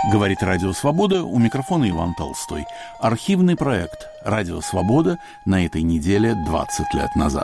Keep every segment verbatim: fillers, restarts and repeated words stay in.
Говорит Радио Свобода, у микрофона Иван Толстой. Архивный проект «Радио Свобода» на этой неделе двадцать лет назад.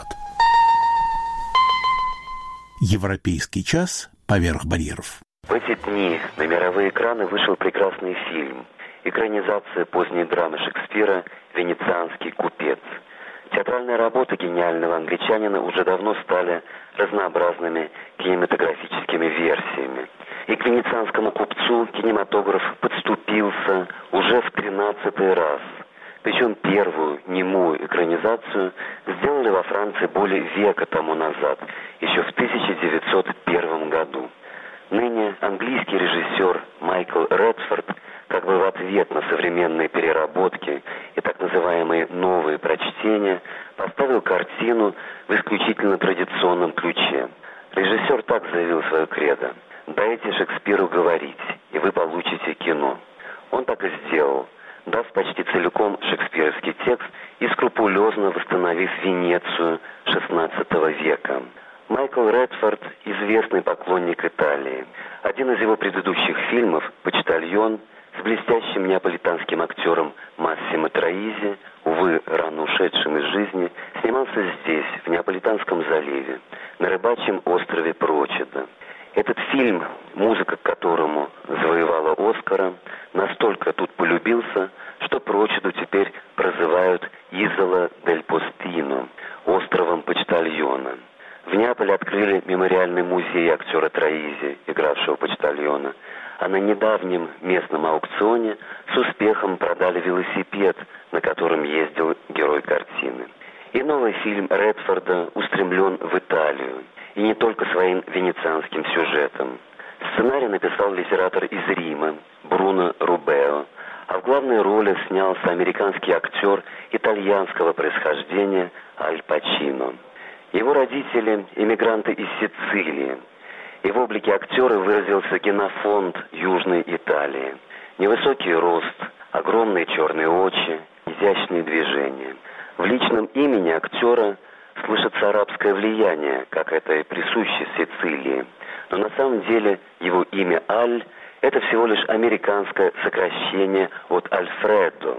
Европейский час поверх барьеров. В эти дни на мировые экраны вышел прекрасный фильм. Экранизация поздней драмы Шекспира «Венецианский купец». Театральные работы гениального англичанина уже давно стали разнообразными кинематографическими версиями. И к венецианскому купцу кинематограф подступился уже в тринадцатый раз. Причем первую немую экранизацию сделали во Франции более века тому назад, еще в тысяча девятьсот первом году. Ныне английский режиссер Майкл Редфорд, как бы в ответ на современные переработки и так называемые новые прочтения, поставил картину в исключительно традиционном ключе. Режиссер так заявил свое кредо: «Дайте Шекспиру говорить, и вы получите кино». Он так и сделал, дав почти целиком шекспировский текст и скрупулезно восстановив Венецию шестнадцатого века. Майкл Редфорд – известный поклонник Италии. Один из его предыдущих фильмов «Почтальон» с блестящим неаполитанским актером Массимо Троизи, увы, рано ушедшим из жизни, снимался здесь, в Неаполитанском заливе, на рыбачьем острове Прочида. Этот фильм, музыка к которому завоевала Оскара, настолько тут полюбился, что Прочиду теперь прозывают «Изола дель Постино» – островом почтальона. В Неаполе открыли мемориальный музей актера Троизи, игравшего почтальона, а на недавнем местном аукционе с успехом продали велосипед, на котором ездил герой картины. И новый фильм Редфорда устремлен в Италию, и не только своим венецианским сюжетом. Сценарий написал литератор из Рима Бруно Рубео, а в главной роли снялся американский актер итальянского происхождения Аль Пачино. Его родители – эмигранты из Сицилии, и в облике актера выразился генофонд Южной Италии. Невысокий рост, огромные черные очи, изящные движения. В личном имени актера слышится арабское влияние, как это и присуще Сицилии. Но на самом деле его имя Аль – это всего лишь американское сокращение от Альфредо.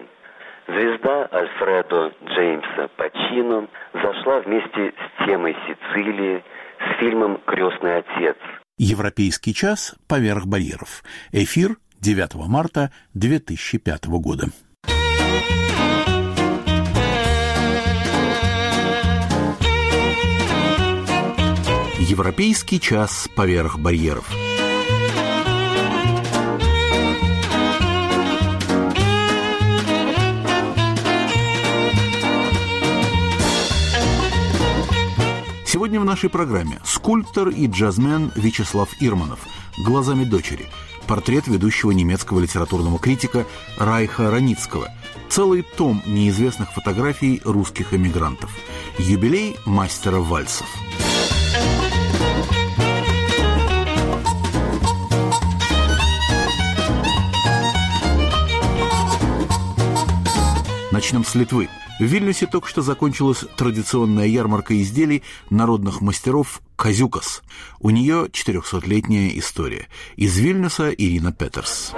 Звезда Альфредо Джеймса Пачино зашла вместе с темой Сицилии с фильмом «Крестный отец». Европейский час поверх барьеров. Эфир девятого марта две тысячи пятого года. Европейский час поверх барьеров. Сегодня в нашей программе скульптор и джазмен Вячеслав Ирманов «Глазами дочери», портрет ведущего немецкого литературного критика Райха Раницкого, целый том неизвестных фотографий русских эмигрантов, юбилей мастера вальсов. Начнем с Литвы. В Вильнюсе только что закончилась традиционная ярмарка изделий народных мастеров «Казюкас». У нее четырехсотлетняя история. Из Вильнюса Ирина Петерс.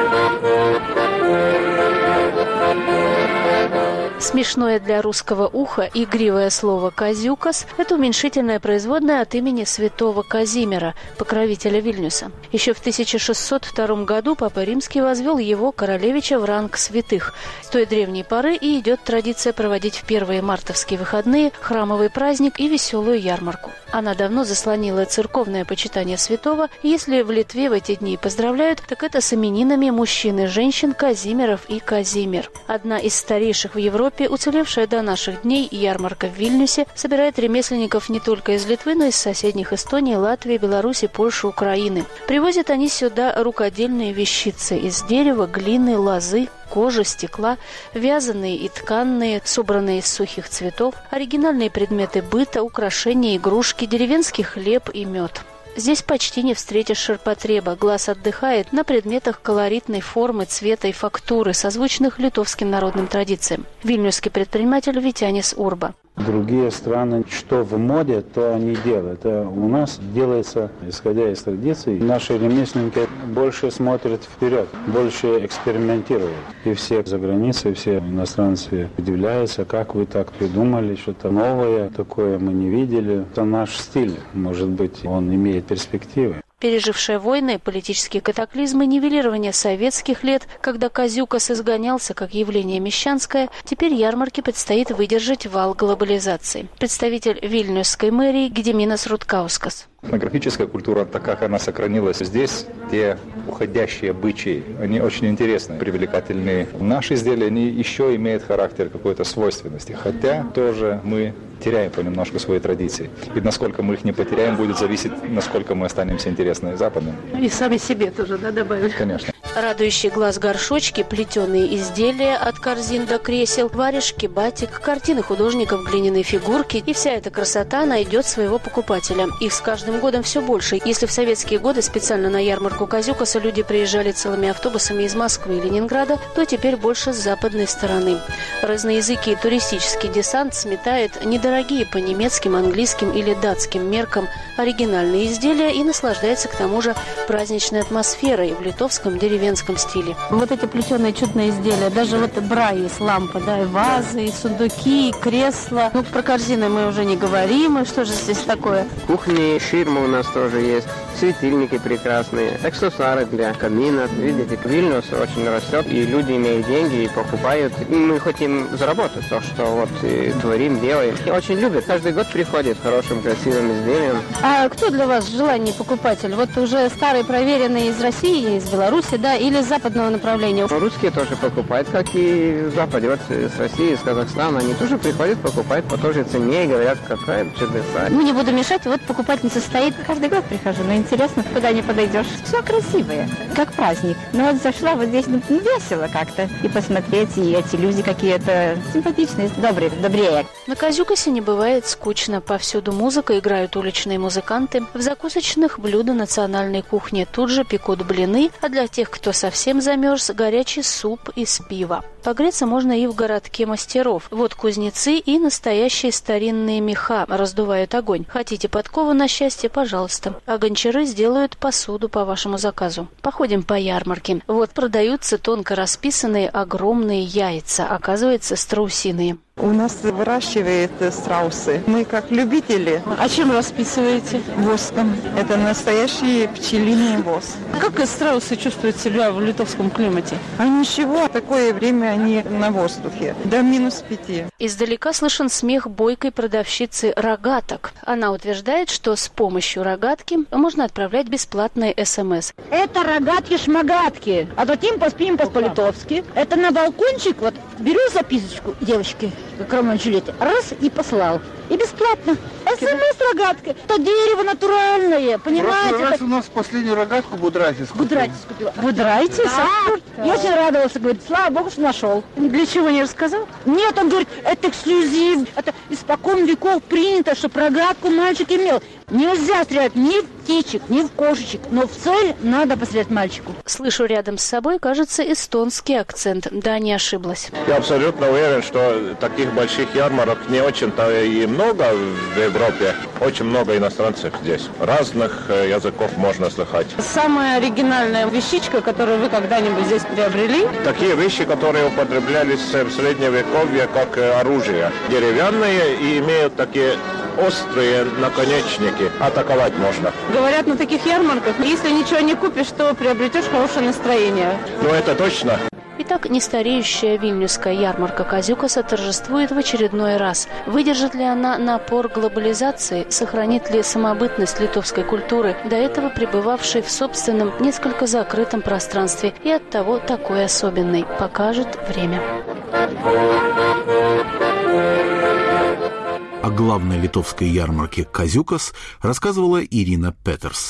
Смешное для русского уха игривое слово «казюкас» – это уменьшительное производное от имени святого Казимира, покровителя Вильнюса. Еще в тысяча шестьсот втором году Папа Римский возвел его, королевича, в ранг святых. С той древней поры и идет традиция проводить в первые мартовские выходные храмовый праздник и веселую ярмарку. Она давно заслонила церковное почитание святого, и если в Литве в эти дни поздравляют, так это с именинами мужчин и женщин Казимиров и Казимир. Одна из старейших в Европе, уцелевшая до наших дней ярмарка в Вильнюсе, собирает ремесленников не только из Литвы, но и из соседних Эстонии, Латвии, Беларуси, Польши, Украины. Привозят они сюда рукодельные вещицы из дерева, глины, лозы, кожи, стекла, вязаные и тканные, собранные из сухих цветов, оригинальные предметы быта, украшения, игрушки, деревенский хлеб и мед. Здесь почти не встретишь ширпотреба, глаз отдыхает на предметах колоритной формы, цвета и фактуры, созвучных литовским народным традициям. Вильнюсский предприниматель Витянис Урба. Другие страны, что в моде, то они делают. А у нас делается, исходя из традиций, наши ремесленники больше смотрят вперед, больше экспериментируют. И все за границей, все иностранцы удивляются, как вы так придумали, что-то новое, такое мы не видели. Это наш стиль, может быть, он имеет перспективы. Пережившая войны, политические катаклизмы, нивелирование советских лет, когда Козюкас изгонялся как явление мещанское, теперь ярмарке предстоит выдержать вал глобализации. Представитель вильнюсской мэрии Гедиминас Руткаускас. Этнографическая культура, так как она сохранилась здесь, те уходящие обычаи, они очень интересны, привлекательны. Наши изделия, они еще имеют характер какой-то свойственности, хотя тоже мы теряем понемножку свои традиции. И насколько мы их не потеряем, будет зависеть, насколько мы останемся интересны западным. И сами себе тоже, да, добавили? Конечно. Радующие глаз горшочки, плетеные изделия от корзин до кресел, варежки, батик, картины художников, глиняные фигурки. И вся эта красота найдет своего покупателя. Их с каждым годом все больше. Если в советские годы специально на ярмарку Козюкаса люди приезжали целыми автобусами из Москвы и Ленинграда, то теперь больше с западной стороны. Разноязыкий туристический десант сметает недорогие по немецким, английским или датским меркам оригинальные изделия и наслаждается к тому же праздничной атмосферой в литовском деревенском стиле. Вот эти плетеные чудные изделия, даже вот бра есть, лампа, да, и вазы, и сундуки, и кресла. Ну, про корзины мы уже не говорим, и что же здесь такое? Кухни, ширмы у нас тоже есть, светильники прекрасные, аксессуары для камина. Видите, Вильнюс очень растет, и люди имеют деньги и покупают. И мы хотим заработать то, что вот и творим, делаем. И очень любят. Каждый год приходит с хорошим, красивым изделием. А кто для вас желанный покупатель? Вот уже старые проверенные из России, из Беларуси, да, или из западного направления? Русские тоже покупают, как и в Западе. Вот с России, из Казахстана, они тоже приходят, покупают по той же цене и говорят, какая чудеса. Ну, не буду мешать, вот покупательница стоит. Каждый год прихожу, но интересно, куда не подойдешь. Все красивое, как праздник. Но вот зашла вот здесь, ну, весело как-то. И посмотреть, и эти люди какие-то симпатичные, добрые, добрее. На Козюкасе не бывает скучно. Повсюду музыка, играют уличные музыканты. В закусочных блюда национальной кухни тут же пекут блины, а для тех, кто совсем замерз, горячий суп из пива. Погреться можно и в городке мастеров. Вот кузнецы и настоящие старинные меха раздувают огонь. Хотите подкову на счастье, пожалуйста. А гончары сделают посуду по вашему заказу. Походим по ярмарке. Вот продаются тонко расписанные огромные яйца, оказывается, страусиные. У нас выращивают страусы. Мы как любители. А чем расписываете? Воском. Это настоящий пчелиный воск. Как страусы чувствуют себя в литовском климате? А ничего, такое время они на воздухе. До минус пяти. Издалека слышен смех бойкой продавщицы рогаток. Она утверждает, что с помощью рогатки можно отправлять бесплатные СМС. Это рогатки-шмагатки. А то тимпас-пимпас по-литовски. Это на балкончик, вот беру записочку девочки, как Ромео и Джульетта, раз и послал. И бесплатно. СМС-рогатка. Это дерево натуральное, понимаете? Раз у нас последнюю рогатку Будрайтис купил. Будрайтис купила. Будрайтис? Да. Да. Я очень радовался, говорит, слава богу, что нашел. Для чего не рассказал? Нет, он говорит, это эксклюзив. Это испокон веков принято, чтобы рогатку мальчик имел. Нельзя стрелять ни в птичек, ни в кошечек, но в цель надо пострелять мальчику. Слышу рядом с собой, кажется, эстонский акцент. Да, не ошиблась. Я абсолютно уверен, что таких больших ярмарок не очень-то и много в Европе. Очень много иностранцев здесь. Разных языков можно слыхать. Самая оригинальная вещичка, которую вы когда-нибудь здесь приобрели? Такие вещи, которые употреблялись в средневековье как оружие. Деревянные и имеют такие острые наконечники. Атаковать можно. Говорят, на таких ярмарках, если ничего не купишь, то приобретешь хорошее настроение. Ну, это точно. Итак, нестареющая вильнюсская ярмарка Козюкаса торжествует в очередной раз. Выдержит ли она напор глобализации, сохранит ли самобытность литовской культуры, до этого пребывавшей в собственном, несколько закрытом пространстве и оттого такой особенной, покажет время. О главной литовской ярмарке Козюкас рассказывала Ирина Петерс.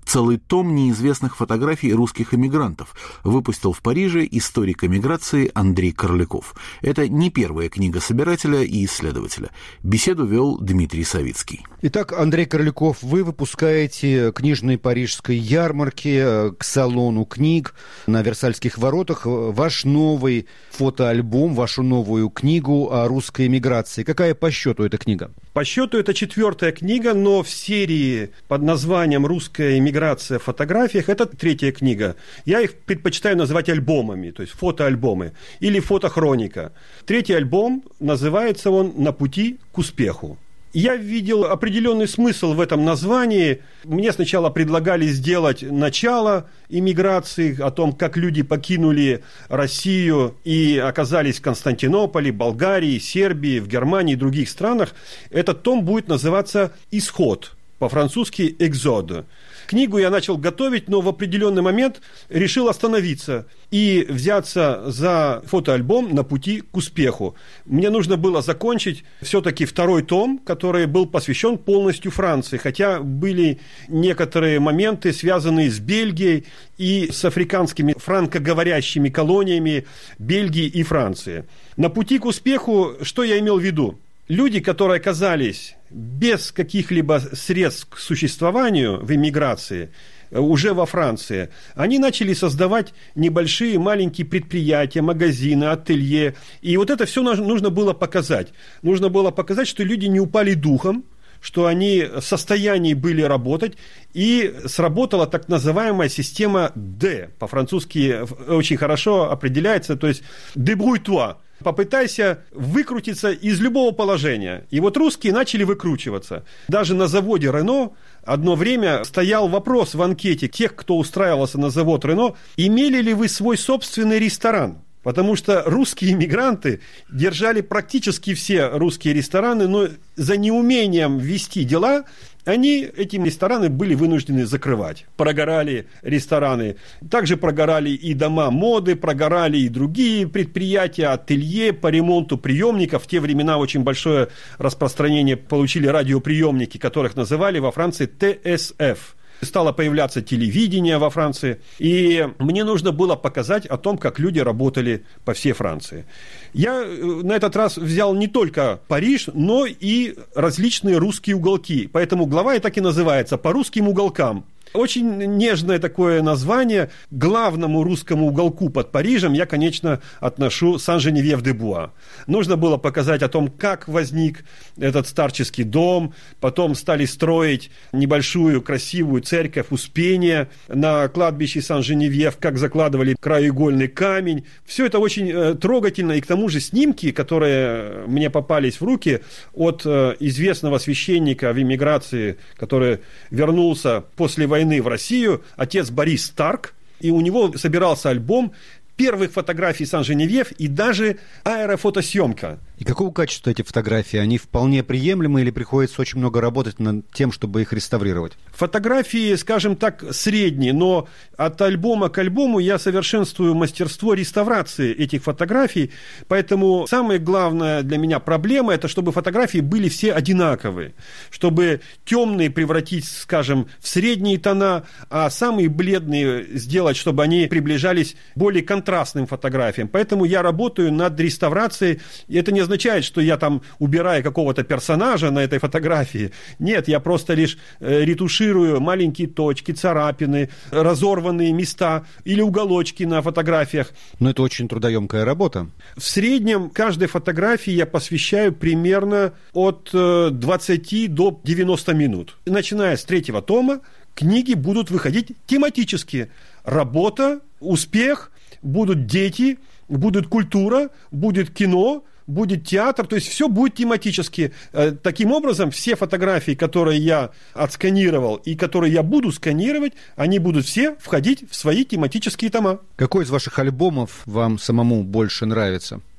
Целый том неизвестных фотографий русских эмигрантов выпустил в Париже историк эмиграции Андрей Корляков. Это не первая книга собирателя и исследователя. Беседу вел Дмитрий Савицкий. Итак, Андрей Корляков, вы выпускаете книжной парижской ярмарке к салону книг на Версальских воротах ваш новый фотоальбом, вашу новую книгу о русской эмиграции. Какая по счету эта книга? По счету это четвертая книга, но в серии под названием «Русская эмиграция в фотографиях» это третья книга. Я их предпочитаю называть альбомами, то есть фотоальбомы или фотохроника. Третий альбом, называется он «На пути к успеху». Я видел определенный смысл в этом названии. Мне сначала предлагали сделать начало иммиграции, о том, как люди покинули Россию и оказались в Константинополе, Болгарии, Сербии, в Германии и других странах. Этот том будет называться «Исход», по-французски «Экзод». Книгу я начал готовить, но в определенный момент решил остановиться и взяться за фотоальбом «На пути к успеху». Мне нужно было закончить все-таки второй том, который был посвящен полностью Франции, хотя были некоторые моменты, связанные с Бельгией и с африканскими франкоговорящими колониями Бельгии и Франции. «На пути к успеху» что я имел в виду? Люди, которые оказались без каких-либо средств к существованию в эмиграции, уже во Франции, они начали создавать небольшие маленькие предприятия, магазины, ателье. И вот это все нужно было показать. Нужно было показать, что люди не упали духом, что они в состоянии были работать, и сработала так называемая система «Д». По-французски очень хорошо определяется, то есть «débrouille-toi». Попытайся выкрутиться из любого положения. И вот русские начали выкручиваться. Даже на заводе «Рено» одно время стоял вопрос в анкете тех, кто устраивался на завод «Рено», имели ли вы свой собственный ресторан? Потому что русские иммигранты держали практически все русские рестораны, но за неумением вести дела они эти рестораны были вынуждены закрывать. Прогорали рестораны. Также прогорали и дома моды, прогорали и другие предприятия, ателье по ремонту приемников. В те времена очень большое распространение получили радиоприемники, которых называли во Франции Т С Ф. Стало появляться телевидение во Франции, и мне нужно было показать о том, как люди работали по всей Франции. Я на этот раз взял не только Париж, но и различные русские уголки, поэтому глава и так и называется «По русским уголкам». Очень нежное такое название. К главному русскому уголку под Парижем я, конечно, отношу Сан-Женевьев-де-Буа. Нужно было показать о том, как возник этот старческий дом. Потом стали строить небольшую красивую церковь Успения на кладбище Сан-Женевьев, как закладывали краеугольный камень. Все это очень э, трогательно. И к тому же снимки, которые мне попались в руки от э, известного священника в эмиграции, который вернулся после войны в Россию, отец Борис Старк, и у него собирался альбом первых фотографий Сан-Женевьев и даже аэрофотосъемка. И какого качества эти фотографии? Они вполне приемлемы или приходится очень много работать над тем, чтобы их реставрировать? Фотографии, скажем так, средние, но от альбома к альбому я совершенствую мастерство реставрации этих фотографий, поэтому самая главная для меня проблема – это чтобы фотографии были все одинаковые, чтобы темные превратить, скажем, в средние тона, а самые бледные сделать, чтобы они приближались к более контрастным фотографиям. Поэтому я работаю над реставрацией, и это не означает, что я там убираю какого-то персонажа на этой фотографии. Нет, я просто лишь э, ретуширую маленькие точки, царапины, разорванные места или уголочки на фотографиях. Но это очень трудоемкая работа. В среднем каждой фотографии я посвящаю примерно от э, двадцати до девяноста минут. Начиная с третьего тома, книги будут выходить тематически. Работа, успех, будут дети, будет культура, будет кино, будет театр, то есть все будет тематически. Таким образом, все фотографии, которые я отсканировал и которые я буду сканировать, они будут все входить в свои тематические тома. Какой из ваших альбомов вам самому больше нравится?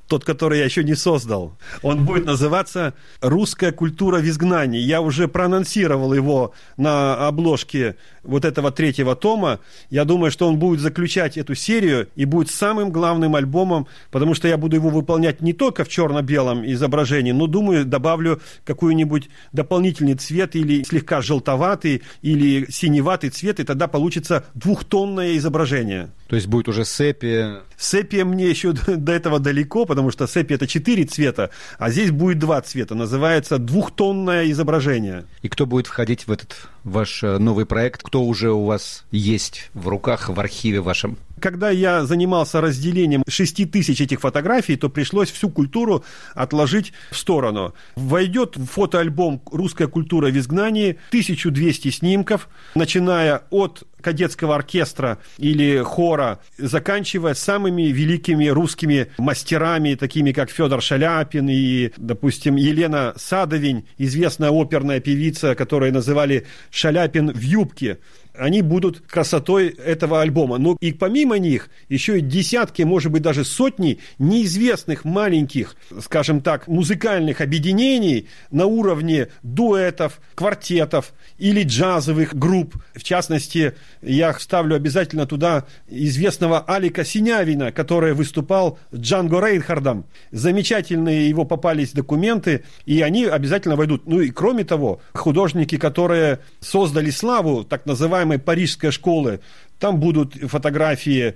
тот, который я еще не создал. Он будет называться «Русская культура в изгнании». Я уже проанонсировал его на обложке вот этого третьего тома. Я думаю, что он будет заключать эту серию и будет самым главным альбомом, потому что я буду его выполнять не только в черно-белом изображении, но, думаю, добавлю какой-нибудь дополнительный цвет или слегка желтоватый, или синеватый цвет, и тогда получится двухтонное изображение. То есть будет уже сепия? Сепия мне еще до этого далеко, потому что сепия это четыре цвета, а здесь будет два цвета. Называется двухтонное изображение. И кто будет входить в этот ваш новый проект? Кто уже у вас есть в руках, в архиве вашем? Когда я занимался разделением шести тысяч этих фотографий, то пришлось всю культуру отложить в сторону. Войдет в фотоальбом «Русская культура в изгнании» тысяча двести снимков, начиная от кадетского оркестра или хора, заканчивая самыми великими русскими мастерами, такими как Федор Шаляпин и, допустим, Елена Садовень, известная оперная певица, которую называли «Шаляпин в юбке». Они будут красотой этого альбома. Но и помимо них еще и десятки, может быть, даже сотни неизвестных маленьких, скажем так, музыкальных объединений на уровне дуэтов, квартетов или джазовых групп. В частности, я вставлю обязательно туда известного Алика Синявина, который выступал с Джанго Рейнхардом. Замечательные его попались документы, и они обязательно войдут. Ну и кроме того, художники, которые создали славу так называемой парижской школы, там будут фотографии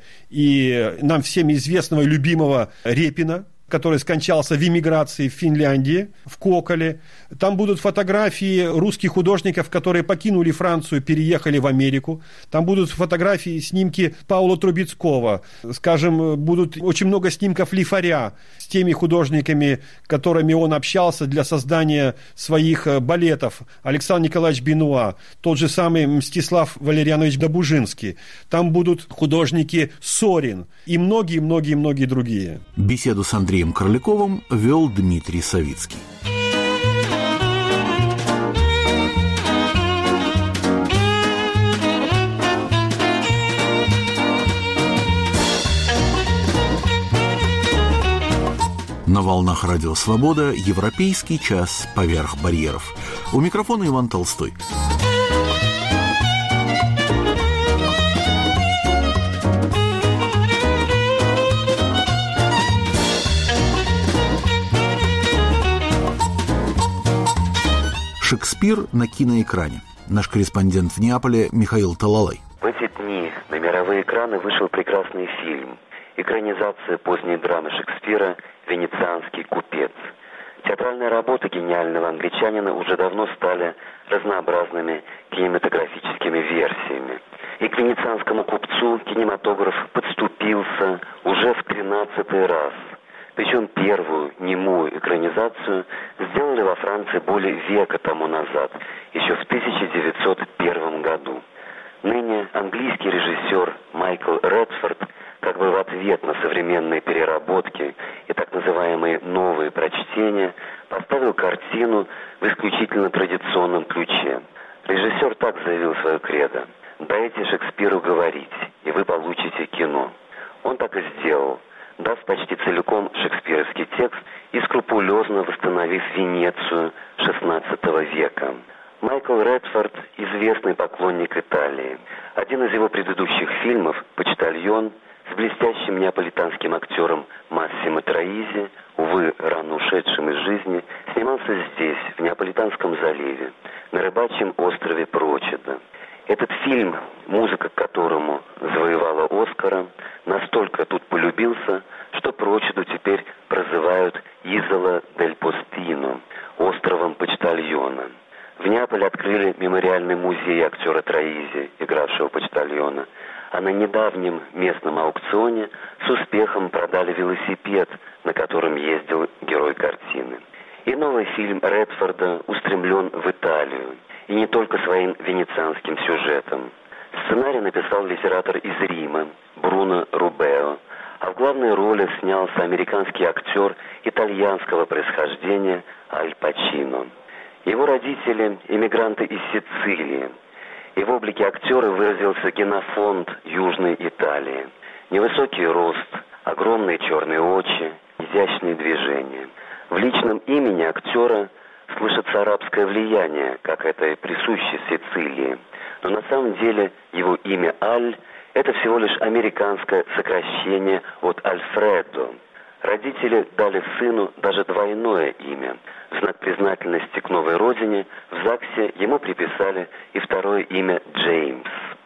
и нам всем известного и любимого Репина, который скончался в эмиграции в Финляндии, в Коколе. Там будут фотографии русских художников, которые покинули Францию, переехали в Америку. Там будут фотографии, снимки Паула Трубецкого. Скажем, будут очень много снимков Лифаря с теми художниками, которыми он общался для создания своих балетов. Александр Николаевич Бенуа, тот же самый Мстислав Валерьянович Добужинский. Там будут художники Сорин и многие-многие-многие другие. Беседу с Андреем Короляковым вел Дмитрий Савицкий. На волнах Радио Свобода «Европейский час поверх барьеров». У микрофона Иван Толстой. Шекспир на киноэкране. Наш корреспондент в Неаполе Михаил Талалай. В эти дни на мировые экраны вышел прекрасный фильм. Экранизация поздней драмы Шекспира «Венецианский купец». Театральные работы гениального англичанина уже давно стали разнообразными кинематографическими версиями. И к венецианскому купцу кинематограф подступился уже в тринадцатый раз. Причем первую немую экранизацию сделали во Франции более века тому назад, еще в тысяча девятьсот первом году. Ныне английский режиссер Майкл Редфорд, как бы в ответ на современные переработки и так называемые новые прочтения, поставил картину в исключительно традиционном ключе. Режиссер так заявил свое кредо: «Дайте Шекспиру говорить, и вы получите кино». Он так и сделал, дав почти целиком шекспировский текст и скрупулезно восстановив Венецию шестнадцатого века. Майкл Редфорд – известный поклонник Италии. Один из его предыдущих фильмов «Почтальон» с блестящим неаполитанским актером Массимо Троизи, увы, рано ушедшим из жизни, снимался здесь, в Неаполитанском заливе, на рыбачьем острове Прочеда. Этот фильм, музыка к которому завоевала Оскара, настолько тут полюбился, что Прочеду теперь прозывают Изола дель Постино, островом почтальона. В Неаполе открыли мемориальный музей актера Троизи, игравшего почтальона, а на недавнем местном аукционе с успехом продали велосипед, на котором ездил герой картины. И новый фильм Редфорда устремлен в Италию, и не только своим венецианским сюжетом. Сценарий написал литератор из Рима Бруно Рубео, а в главной роли снялся американский актер итальянского происхождения Аль Пачино. Его родители – эмигранты из Сицилии, и в облике актера выразился генофонд Южной Италии. Невысокий рост, огромные черные очи, изящные движения. В личном имени актера слышится арабское влияние, как это и присуще Сицилии. Но на самом деле его имя Аль – это всего лишь американское сокращение от Альфредо. Родители дали сыну даже двойное имя. В знак признательности к новой родине в ЗАГСе ему приписали и второе имя Джеймс.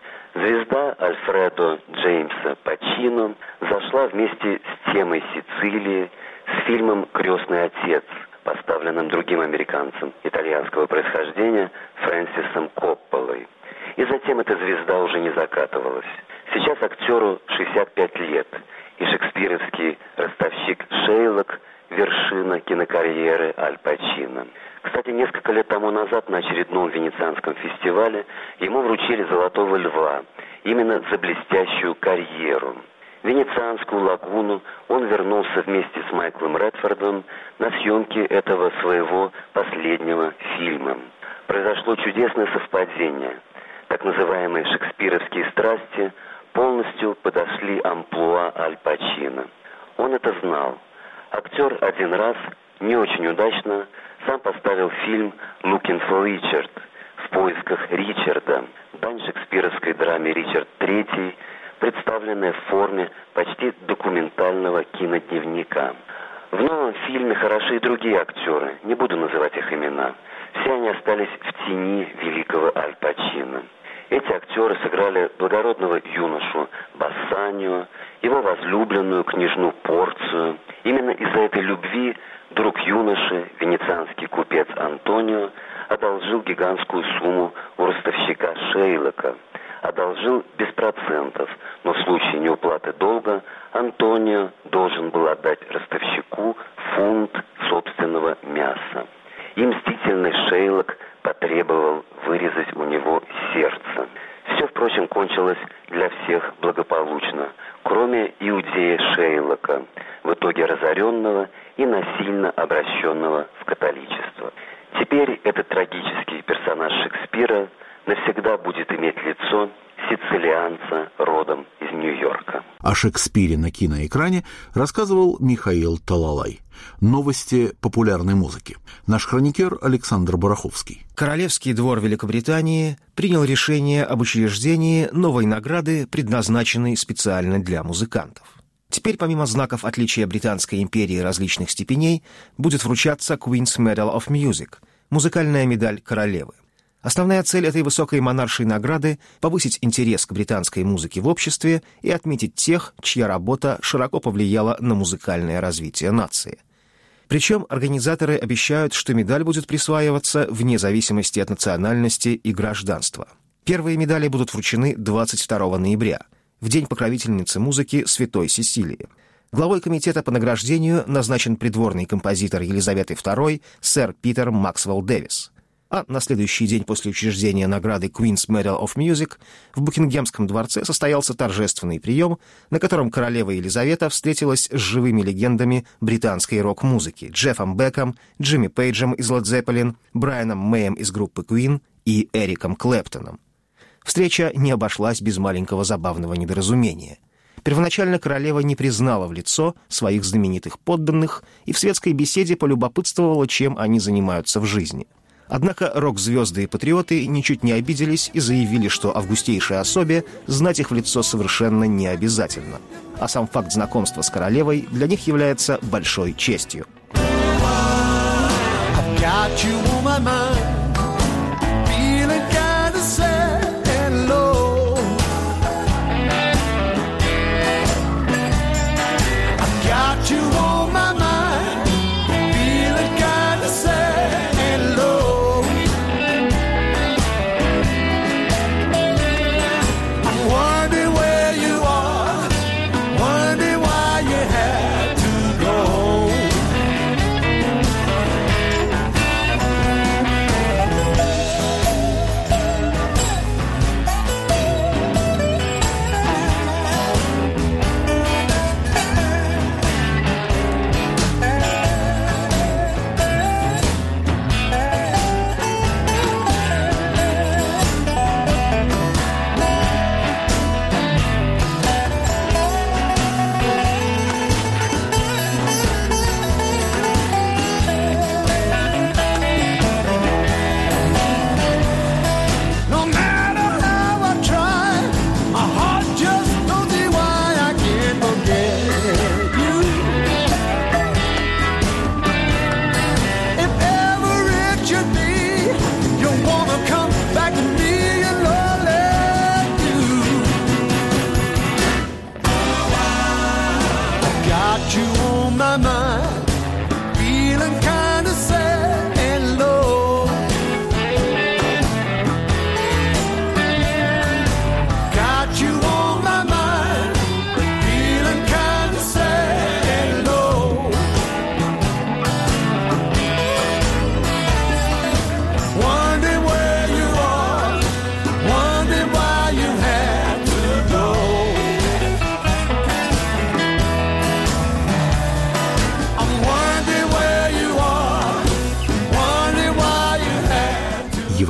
Звезда Альфредо Джеймса Пачино зашла вместе с темой Сицилии с фильмом «Крестный отец», поставленным другим американцем итальянского происхождения Фрэнсисом Копполой. И затем эта звезда уже не закатывалась. Сейчас актеру шестьдесят пять лет, и шекспировский ростовщик Шейлок – вершина кинокарьеры Аль Пачино. Кстати, несколько лет тому назад на очередном венецианском фестивале ему вручили «Золотого льва» именно за блестящую карьеру. В Венецианскую лагуну он вернулся вместе с Майклом Редфордом на съемки этого своего последнего фильма. Произошло чудесное совпадение. Так называемые шекспировские страсти полностью подошли амплуа Аль Пачино. Он это знал. Актер один раз, не очень удачно, сам поставил фильм «Looking for Richard» в поисках Ричарда, дань шекспировской драме «Ричард третий», представленная в форме почти документального кинодневника. В новом фильме хороши и другие актеры, не буду называть их имена. Все они остались в тени великого Аль Пачино. Эти актеры сыграли благородного юношу Бассанио, его возлюбленную княжну Порцию. Именно из-за этой любви друг юноши, венецианский купец Антонио, одолжил гигантскую сумму у ростовщика Шейлока. Одолжил без процентов, но в случае неуплаты долга Антонио должен был отдать ростовщику фунт собственного мяса. И мстительный Шейлок потребовал вырезать у него сердце. Все, впрочем, кончилось для всех благополучно, кроме иудея Шейлока, в итоге разоренного и насильно обращенного в католичество. Теперь этот трагический персонаж Шекспира навсегда будет иметь лицо сицилианца родом из Нью-Йорка. О Шекспире на киноэкране рассказывал Михаил Талалай. Новости популярной музыки. Наш хроникер Александр Бараховский. Королевский двор Великобритании принял решение об учреждении новой награды, предназначенной специально для музыкантов. Теперь, помимо знаков отличия Британской империи различных степеней, будет вручаться Queen's Medal of Music – музыкальная медаль королевы. Основная цель этой высокой монаршей награды – повысить интерес к британской музыке в обществе и отметить тех, чья работа широко повлияла на музыкальное развитие нации. Причем организаторы обещают, что медаль будет присваиваться вне зависимости от национальности и гражданства. Первые медали будут вручены двадцать второго ноября, в день покровительницы музыки Святой Сесилии. Главой комитета по награждению назначен придворный композитор Елизаветы второй сэр Питер Максвелл Дэвис. А на следующий день после учреждения награды Queen's Medal of Music в Букингемском дворце состоялся торжественный прием, на котором королева Елизавета встретилась с живыми легендами британской рок-музыки Джеффом Беком, Джимми Пейджем из Led Zeppelin, Брайаном Мэем из группы Queen и Эриком Клэптоном. Встреча не обошлась без маленького забавного недоразумения. Первоначально королева не признала в лицо своих знаменитых подданных и в светской беседе полюбопытствовала, чем они занимаются в жизни. Однако рок-звезды и патриоты ничуть не обиделись и заявили, что августейшей особе знать их в лицо совершенно не обязательно. А сам факт знакомства с королевой для них является большой честью.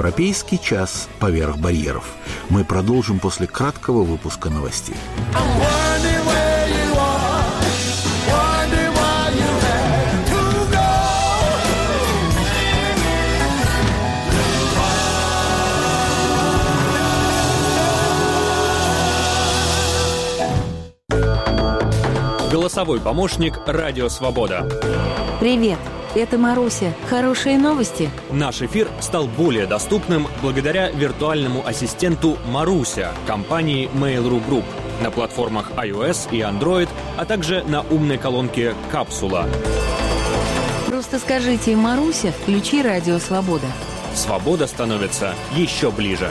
Европейский час поверх барьеров. Мы продолжим после краткого выпуска новостей. Голосовой помощник «Радио Свобода». Привет, это Маруся. Хорошие новости. Наш эфир стал более доступным благодаря виртуальному ассистенту «Маруся» компании Mail.ru Group на платформах iOS и Android, а также на умной колонке «Капсула». Просто скажите «Маруся, включи «Радио Свобода». Свобода становится еще ближе.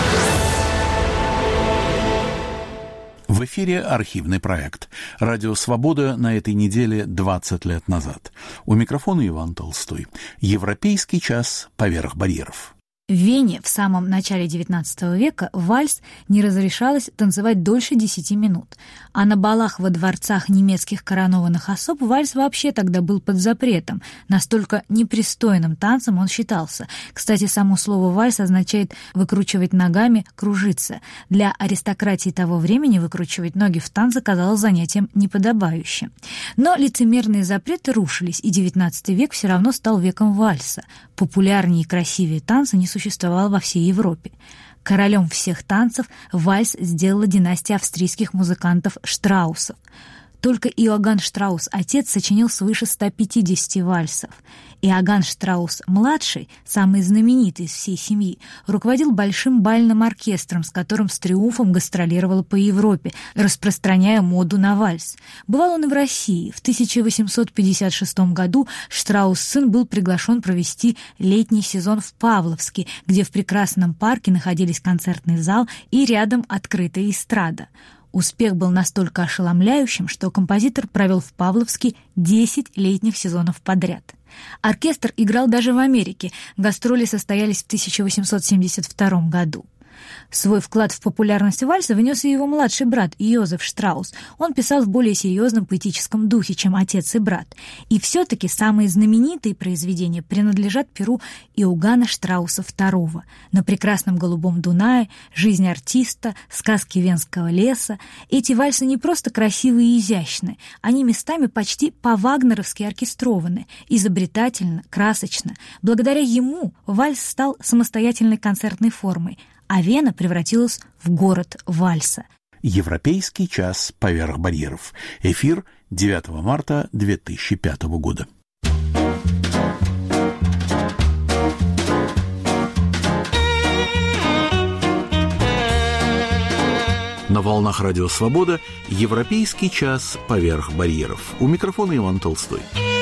В эфире архивный проект «Радио Свобода» на этой неделе двадцать лет назад. У микрофона Иван Толстой. Европейский час поверх барьеров. В Вене в самом начале девятнадцатого века вальс не разрешалось танцевать дольше десяти минут, а на балах во дворцах немецких коронованных особ вальс вообще тогда был под запретом, настолько непристойным танцем он считался. Кстати, само слово «вальс» означает «выкручивать ногами, кружиться». Для аристократии того времени выкручивать ноги в танце казалось занятием неподобающим. Но лицемерные запреты рушились, и девятнадцатый век все равно стал веком вальса. Популярнее и красивее танца не существовал во всей Европе. Королем всех танцев вальс сделала династия австрийских музыкантов Штраусов. Только Иоганн Штраус, отец, сочинил свыше ста пятидесяти вальсов. Иоганн Штраус-младший, самый знаменитый из всей семьи, руководил большим бальным оркестром, с которым с триумфом гастролировал по Европе, распространяя моду на вальс. Бывал он и в России. В тысяча восемьсот пятьдесят шестом году Штраус-сын был приглашен провести летний сезон в Павловске, где в прекрасном парке находились концертный зал и рядом открытая эстрада. Успех был настолько ошеломляющим, что композитор провел в Павловске десять летних сезонов подряд. Оркестр играл даже в Америке, гастроли состоялись в тысяча восемьсот семьдесят втором году. Свой вклад в популярность вальса внес и его младший брат Йозеф Штраус. Он писал в более серьезном поэтическом духе, чем отец и брат. И все-таки самые знаменитые произведения принадлежат перу Иоганна Штрауса второго. «На прекрасном голубом Дунае», «Жизнь артиста», «Сказки Венского леса». Эти вальсы не просто красивые и изящны, они местами почти по-вагнеровски оркестрованы, изобретательно, красочно. Благодаря ему вальс стал самостоятельной концертной формой, а Вена превратилась в город вальса. Европейский час поверх барьеров. Эфир девятого марта две тысячи пятого года. На волнах Радио Свобода Европейский час поверх барьеров. У микрофона Иван Толстой.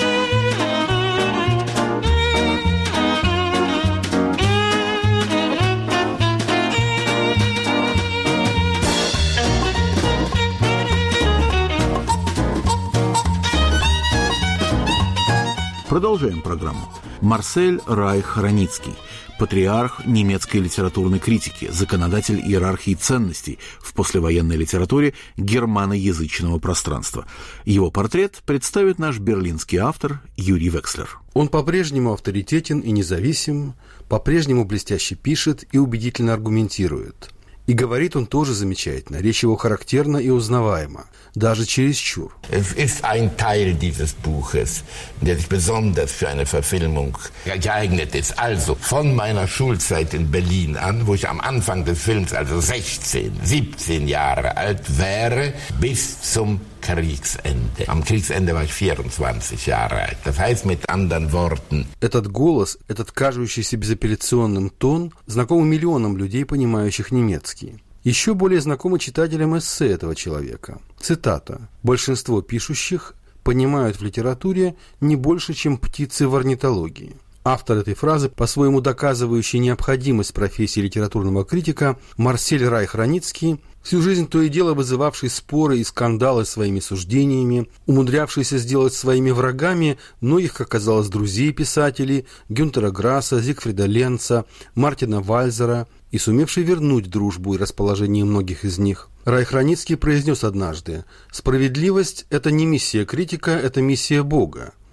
Продолжаем программу. Марсель Райх-Раницкий, патриарх немецкой литературной критики, законодатель иерархии ценностей в послевоенной литературе германоязычного пространства. Его портрет представит наш берлинский автор Юрий Векслер. Он по-прежнему авторитетен и независим, по-прежнему блестяще пишет и убедительно аргументирует. И говорит он тоже замечательно, речь его характерна и узнаваема, даже чересчур. Es ist ein Teil dieses Buches, der sich besonders für eine Verfilmung geeignet ist. Also von meiner Schulzeit in Berlin an, wo ich am Anfang des Films also sechzehn, siebzehn Jahre alt wäre, bis zum Kriegsende. Am Kriegsende war ich vierundzwanzig Jahre alt. Das heißt, mit anderen Worten. Этот голос, этот кажущийся безапелляционным тон знакомы миллионам людей, понимающих немецкий. Еще более знакомы читателям эссе этого человека. Цитата. «Большинство пишущих понимают в литературе не больше, чем птицы в орнитологии». Автор этой фразы, по-своему доказывающий необходимость профессии литературного критика, Марсель Райх-Раницкий, всю жизнь то и дело вызывавший споры и скандалы своими суждениями, умудрявшийся сделать своими врагами многих, как казалось, друзей писателей Гюнтера Грасса, Зигфрида Ленца, Мартина Вальзера, и сумевший вернуть дружбу и расположение многих из них. Райх-Раницкий произнес однажды: «Справедливость – это не миссия критика, это миссия Бога».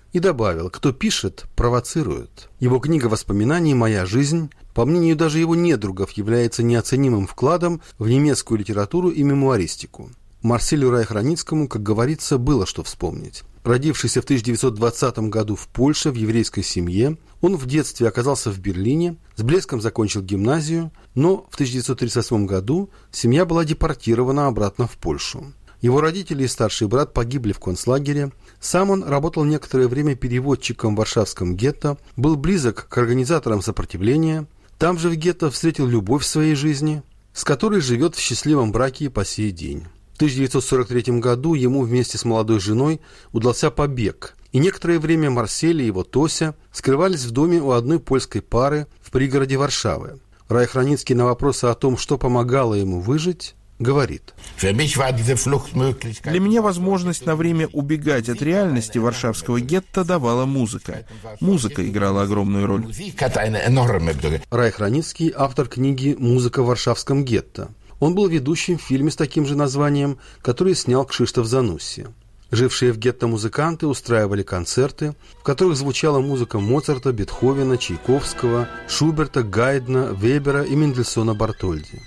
И добавил: кто пишет, провоцирует. Его книга воспоминаний «Моя жизнь», по мнению даже его недругов, является неоценимым вкладом в немецкую литературу и мемуаристику. Марселю Райх-Раницкому, как говорится, было что вспомнить. Родившийся в тысяча девятьсот двадцатом году в Польше в еврейской семье, он в детстве оказался в Берлине, с блеском закончил гимназию, но в тысяча девятьсот тридцать восьмом году семья была депортирована обратно в Польшу. Его родители и старший брат погибли в концлагере. Сам он работал некоторое время переводчиком в Варшавском гетто, был близок к организаторам сопротивления. Там же в гетто встретил любовь в своей жизни, с которой живет в счастливом браке и по сей день. В тысяча девятьсот сорок третьем году ему вместе с молодой женой удался побег, и некоторое время Марсель и его Тося скрывались в доме у одной польской пары в пригороде Варшавы. Райх-Раницкий на вопросы о том, что помогало ему выжить, говорит: Для меня возможность на время убегать от реальности варшавского гетто давала музыка. Музыка играла огромную роль. Райх-Раницкий – автор книги «Музыка в варшавском гетто». Он был ведущим в фильме с таким же названием, который снял Кшиштоф Занусси. Жившие в гетто музыканты устраивали концерты, в которых звучала музыка Моцарта, Бетховена, Чайковского, Шуберта, Гайдна, Вебера и Мендельсона Бартольди.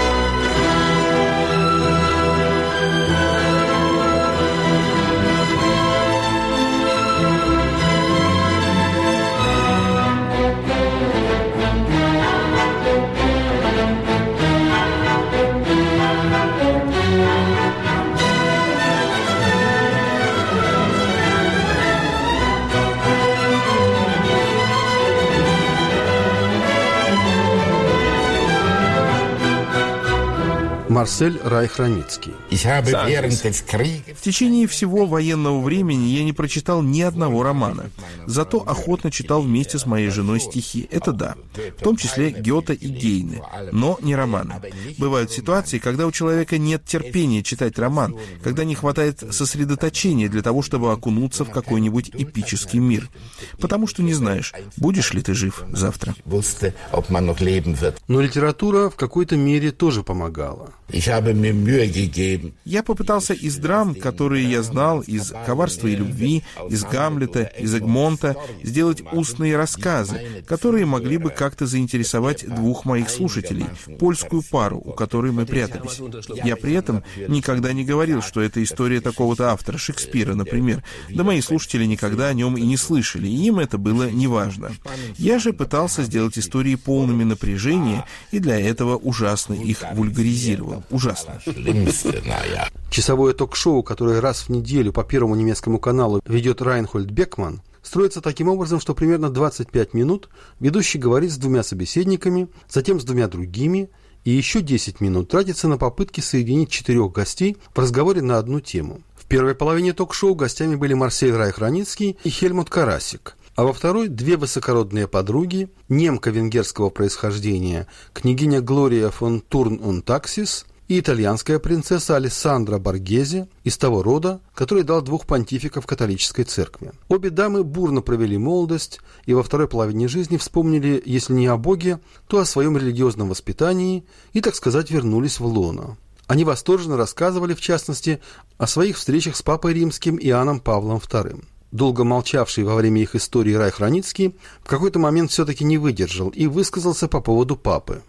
Марсель Райх-Раницкий. В течение всего военного времени я не прочитал ни одного романа. Зато охотно читал вместе с моей женой стихи. Это да. В том числе Гёте и Гейне. Но не романы. Бывают ситуации, когда у человека нет терпения читать роман, когда не хватает сосредоточения для того, чтобы окунуться в какой-нибудь эпический мир. Потому что не знаешь, будешь ли ты жив завтра. Но литература в какой-то мере тоже помогала. Я попытался из драм, которые я знал, из «Коварства и любви», из «Гамлета», из «Эгмонта», сделать устные рассказы, которые могли бы как-то заинтересовать двух моих слушателей, польскую пару, у которой мы прятались. Я при этом никогда не говорил, что это история такого-то автора, Шекспира, например. Да мои слушатели никогда о нем и не слышали, и им это было неважно. Я же пытался сделать истории полными напряжения, и для этого ужасно их вульгаризировал. Ужасно. Часовое ток-шоу, которое раз в неделю по Первому немецкому каналу ведет Райнхольд Бекман, строится таким образом, что примерно двадцать пять минут ведущий говорит с двумя собеседниками, затем с двумя другими, и еще десять минут тратится на попытки соединить четырех гостей в разговоре на одну тему. В первой половине ток-шоу гостями были Марсель Райх-Раницкий и Хельмут Карасик, а во второй две высокородные подруги, немка венгерского происхождения, княгиня Глория фон Турн und Taxis, и итальянская принцесса Алессандра Боргезе из того рода, который дал двух понтификов католической церкви. Обе дамы бурно провели молодость и во второй половине жизни вспомнили, если не о Боге, то о своем религиозном воспитании и, так сказать, вернулись в лоно. Они восторженно рассказывали, в частности, о своих встречах с папой римским Иоанном Павлом вторым. Долго молчавший во время их истории Райх-Раницкий в какой-то момент все-таки не выдержал и высказался по поводу папы.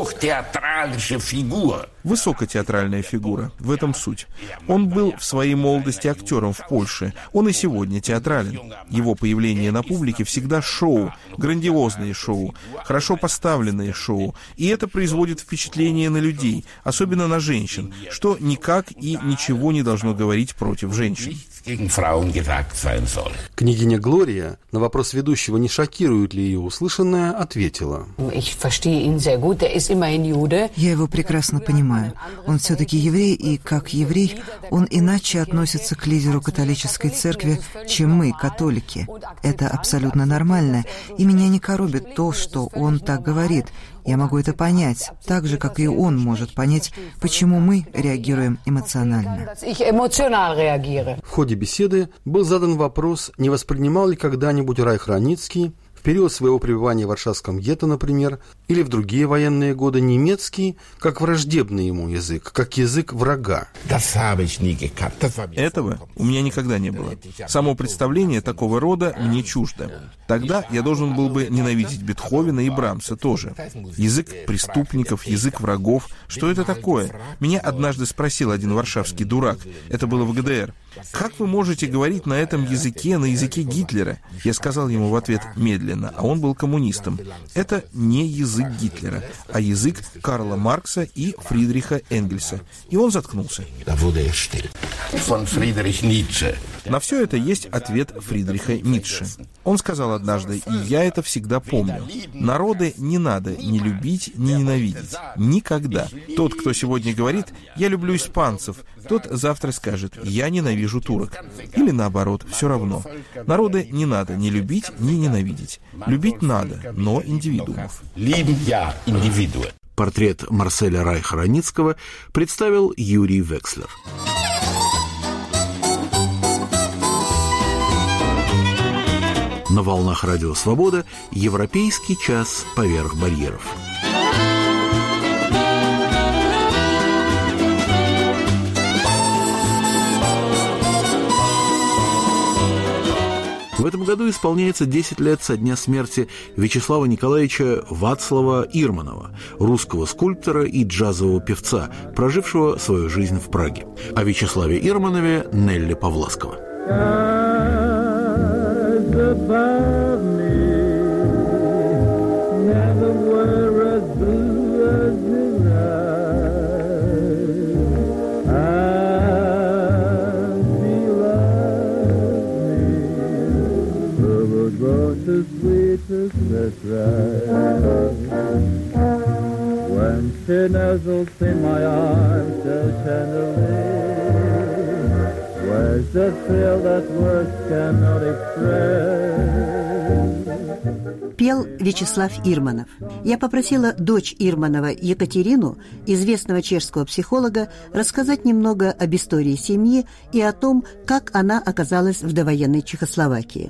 Высокотеатральная фигура. В этом суть. Он был в своей молодости актером в Польше. Он и сегодня театрален. Его появление на публике всегда шоу, грандиозные шоу, хорошо поставленные шоу. И это производит впечатление на людей, особенно на женщин, что никак и ничего не должно говорить против женщин. Княгиня Глория на вопрос ведущего, не шокирует ли ее услышанное, ответила: «Я его прекрасно понимаю. Он все-таки еврей, и как еврей он иначе относится к лидеру католической церкви, чем мы, католики. Это абсолютно нормально, и меня не коробит то, что он так говорит. Я могу это понять, так же, как и он может понять, почему мы реагируем эмоционально». В ходе беседы был задан вопрос, не воспринимал ли когда-нибудь Райх-Раницкий период своего пребывания в Варшавском гетто, например, или в другие военные годы немецкий как враждебный ему язык, как язык врага. Этого у меня никогда не было. Само представление такого рода мне чуждо. Тогда я должен был бы ненавидеть Бетховена и Брамса тоже. Язык преступников, язык врагов. Что это такое? Меня однажды спросил один варшавский дурак. Это было в ГДР. «Как вы можете говорить на этом языке, на языке Гитлера?» Я сказал ему в ответ медленно, а он был коммунистом. Это не язык Гитлера, а язык Карла Маркса и Фридриха Энгельса. И он заткнулся. На все это есть ответ Фридриха Ницше. Он сказал однажды, и я это всегда помню: народы не надо ни любить, ни ненавидеть. Никогда. Тот, кто сегодня говорит «я люблю испанцев», тот завтра скажет «я ненавижу турок». Или наоборот, все равно. Народы не надо ни любить, ни ненавидеть. Любить надо, но индивидуумов. Портрет Марселя Райха-Раницкого представил Юрий Векслер. На волнах Радио Свобода «Европейский час поверх барьеров». В этом году исполняется десять лет со дня смерти Вячеслава Николаевича Вацлава Ирманова, русского скульптора и джазового певца, прожившего свою жизнь в Праге. О Вячеславе Ирманове Нелли Павласкова. When she nuzzles in my arms so tenderly, where's the thrill that words cannot express? Пел Вячеслав Ирманов. Я попросила дочь Ирманова Екатерину, известного чешского психолога, рассказать немного об истории семьи и о том, как она оказалась в довоенной Чехословакии.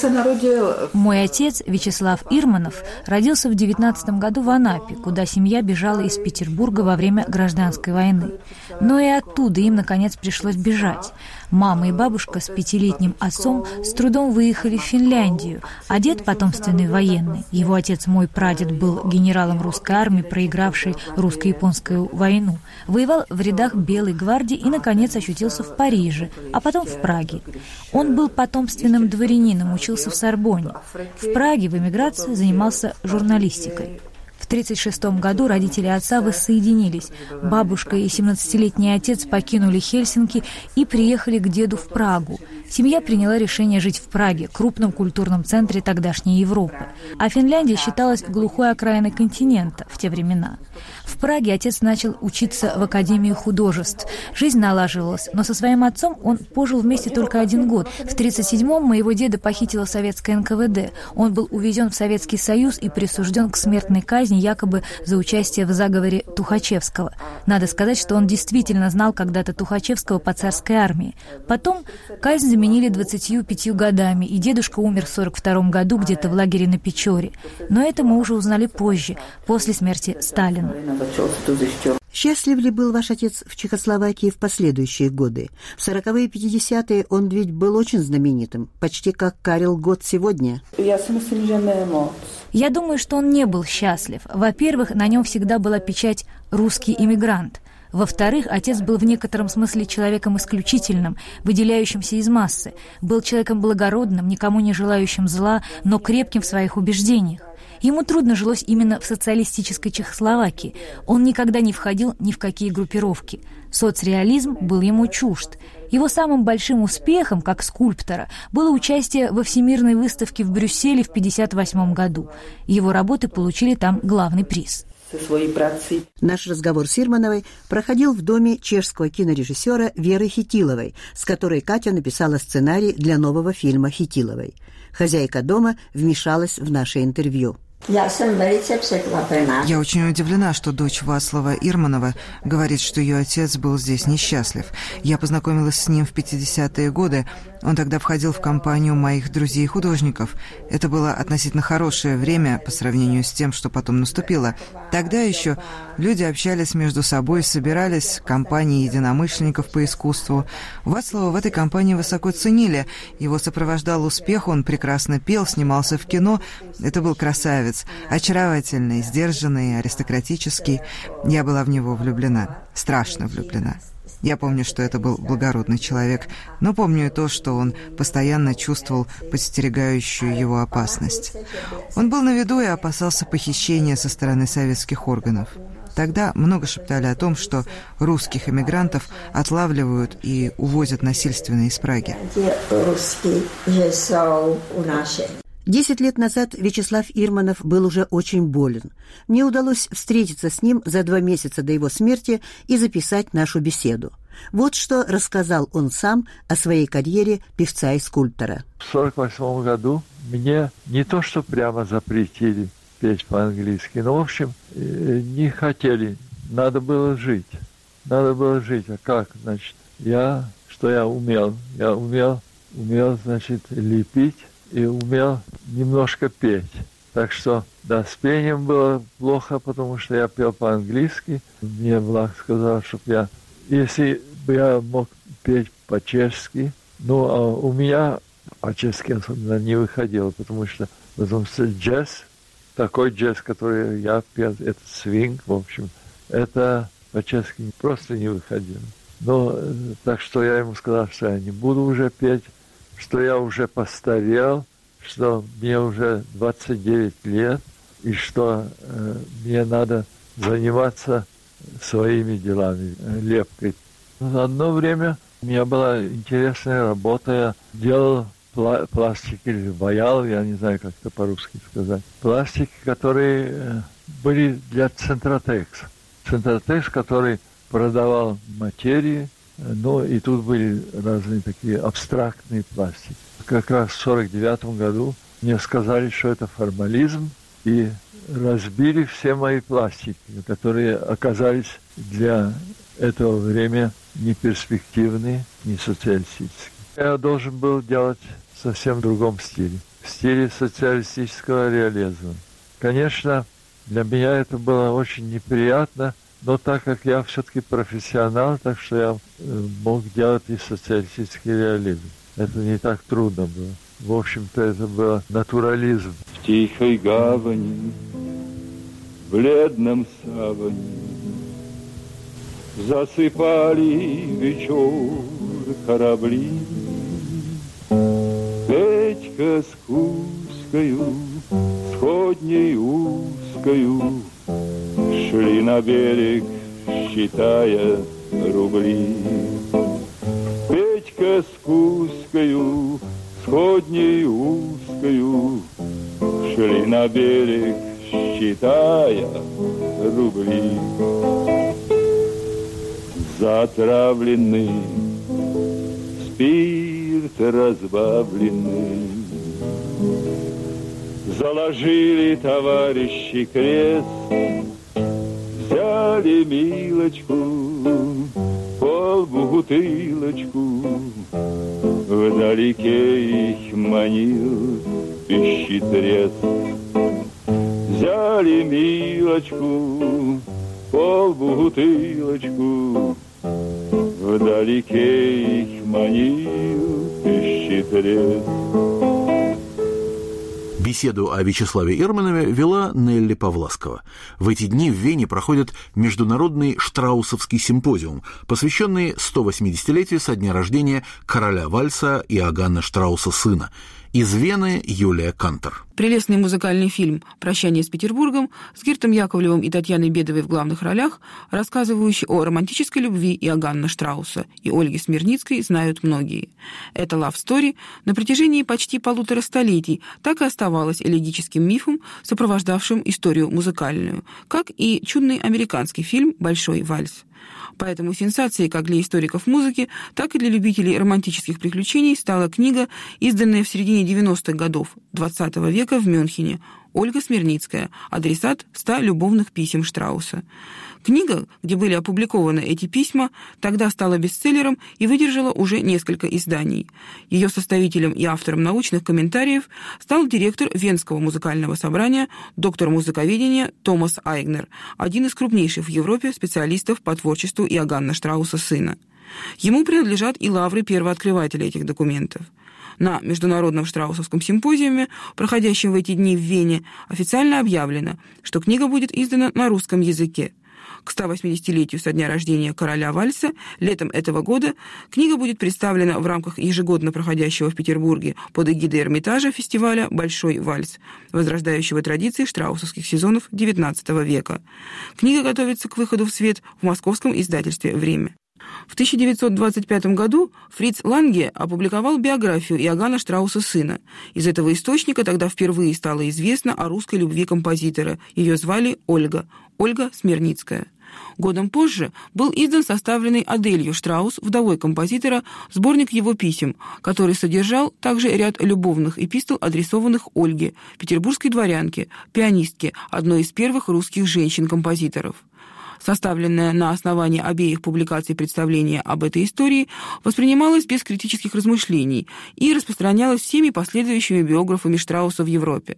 Мой отец, Вячеслав Ирманов, родился в девятнадцатом году в Анапе, куда семья бежала из Петербурга во время гражданской войны. Но и оттуда им, наконец, пришлось бежать. Мама и бабушка с пятилетним отцом с трудом выехали в Финляндию, а дед потомственный военный. Его отец, мой прадед, был генералом русской армии, проигравшей русско-японскую войну. Воевал в рядах Белой гвардии и, наконец, очутился в Париже, а потом в Праге. Он был потомственным дворянином, учился в Сорбонне. В Праге в эмиграции занимался журналистикой. В тридцать шестом году родители отца воссоединились. Бабушка и семнадцатилетний отец покинули Хельсинки и приехали к деду в Прагу. Семья приняла решение жить в Праге, крупном культурном центре тогдашней Европы. А Финляндия считалась глухой окраиной континента в те времена. В Праге отец начал учиться в Академии художеств. Жизнь налаживалась, но со своим отцом он пожил вместе только один год. В тридцать седьмом моего деда похитило советское эн ка вэ дэ. Он был увезен в Советский Союз и присужден к смертной казни якобы за участие в заговоре Тухачевского. Надо сказать, что он действительно знал когда-то Тухачевского по царской армии. Потом казнь заменили двадцатью пятью годами, и дедушка умер в сорок втором году где-то в лагере на Печоре. Но это мы уже узнали позже, после смерти Сталина. Счастлив ли был ваш отец в Чехословакии в последующие годы? В сороковые и пятидесятые он ведь был очень знаменитым, почти как Карел Гот сегодня. Я думаю, что он не был счастлив. Во-первых, на нем всегда была печать «русский иммигрант». Во-вторых, отец был в некотором смысле человеком исключительным, выделяющимся из массы. Был человеком благородным, никому не желающим зла, но крепким в своих убеждениях. Ему трудно жилось именно в социалистической Чехословакии. Он никогда не входил ни в какие группировки. Соцреализм был ему чужд. Его самым большим успехом, как скульптора, было участие во Всемирной выставке в Брюсселе в пятьдесят восьмом году. Его работы получили там главный приз. Наш разговор с Ирмановой проходил в доме чешского кинорежиссера Веры Хитиловой, с которой Катя написала сценарий для нового фильма Хитиловой. Хозяйка дома вмешалась в наше интервью. Я очень удивлена, что дочь Вацлава Ирманова говорит, что ее отец был здесь несчастлив. Я познакомилась с ним в пятидесятые годы. Он тогда входил в компанию моих друзей-художников. Это было относительно хорошее время по сравнению с тем, что потом наступило. Тогда еще люди общались между собой, собирались в компании единомышленников по искусству. Вацлава в этой компании высоко ценили. Его сопровождал успех, он прекрасно пел, снимался в кино. Это был красавец. Очаровательный, сдержанный, аристократический. Я была в него влюблена, страшно влюблена. Я помню, что это был благородный человек, но помню и то, что он постоянно чувствовал подстерегающую его опасность. Он был на виду и опасался похищения со стороны советских органов. Тогда много шептали о том, что русских эмигрантов отлавливают и увозят насильственно из Праги. Десять лет назад Вячеслав Ирманов был уже очень болен. Мне удалось встретиться с ним за два месяца до его смерти и записать нашу беседу. Вот что рассказал он сам о своей карьере певца и скульптора. В сорок восьмом году мне не то что прямо запретили петь по-английски, но, в общем, не хотели. Надо было жить. Надо было жить. А как? Значит, я, что я умел? Я умел, умел, значит, лепить. И умел немножко петь. Так что, да, с пением было плохо, потому что я пел по-английски. Мне Влад сказал, чтобы я, если бы я мог петь по-чешски, ну, а у меня по-чешски особенно не выходило, потому что, потому что джаз, такой джаз, который я пел, это свинг, в общем, это по-чешски просто не выходило. Но, так что я ему сказал, что я не буду уже петь, что я уже постарел, что мне уже двадцать девять лет, и что э, мне надо заниматься своими делами, э, лепкой. Одно время у меня была интересная работа, я делал пла- пластики или ваял, я не знаю, как это по-русски сказать. Пластики, которые э, были для Центротекс. Центротекс, который продавал материи, ну, и тут были разные такие абстрактные пластики. Как раз в сорок девятом году мне сказали, что это формализм, и разбили все мои пластики, которые оказались для этого времени не перспективные, не социалистические. Я должен был делать в совсем другом стиле, в стиле социалистического реализма. Конечно, для меня это было очень неприятно, но так как я все-таки профессионал, так что я мог делать и социалистический реализм. Это не так трудно было. В общем-то, это был натурализм. В тихой гавани, в бледном саване засыпали вечер корабли. Петька с Кузькою, сходней узкою, шли на берег, считая рубли. Петька с Кузькою, сходней узкою, шли на берег, считая рубли. Затравленный, спирт разбавленный, заложили товарищи крест, взяли Милочку, полбутылочку, вдалеке их манил пищетреск. Взяли Милочку, полбутылочку, вдалеке их манил пищетреск. Беседу о Вячеславе Ирманове вела Нелли Павласкова. В эти дни в Вене проходит Международный Штраусовский симпозиум, посвященный сто восьмидесятилетию со дня рождения короля вальса Иоганна Штрауса сына. Из Вены Юлия Кантор. Прелестный музыкальный фильм «Прощание с Петербургом» с Гиртом Яковлевым и Татьяной Бедовой в главных ролях, рассказывающий о романтической любви Иоганна Штрауса и Ольги Смирницкой, знают многие. Эта лав-стори на протяжении почти полутора столетий так и оставалась элегическим мифом, сопровождавшим историю музыкальную, как и чудный американский фильм «Большой вальс». Поэтому сенсацией как для историков музыки, так и для любителей романтических приключений стала книга, изданная в середине девяностых годов двадцатого века в Мюнхене, Ольга Смирницкая, адресат ста любовных писем Штрауса. Книга, где были опубликованы эти письма, тогда стала бестселлером и выдержала уже несколько изданий. Ее составителем и автором научных комментариев стал директор Венского музыкального собрания, доктор музыковедения Томас Айгнер, один из крупнейших в Европе специалистов по творчеству Иоганна Штрауса сына. Ему принадлежат и лавры первооткрывателя этих документов. На Международном Штраусовском симпозиуме, проходящем в эти дни в Вене, официально объявлено, что книга будет издана на русском языке. К ста восьмидесятилетию со дня рождения короля вальса летом этого года книга будет представлена в рамках ежегодно проходящего в Петербурге под эгидой Эрмитажа фестиваля «Большой вальс», возрождающего традиции штраусовских сезонов девятнадцатого века. Книга готовится к выходу в свет в московском издательстве «Время». В тысяча девятьсот двадцать пятом году Фриц Ланге опубликовал биографию Иоганна Штрауса сына. Из этого источника тогда впервые стало известно о русской любви композитора. Ее звали Ольга, Ольга Смирницкая. Годом позже был издан составленный Аделью Штраус, вдовой композитора, сборник его писем, который содержал также ряд любовных эпистол, адресованных Ольге, петербургской дворянке, пианистке, одной из первых русских женщин-композиторов. Составленное на основании обеих публикаций представление об этой истории воспринималось без критических размышлений и распространялось всеми последующими биографами Штрауса в Европе.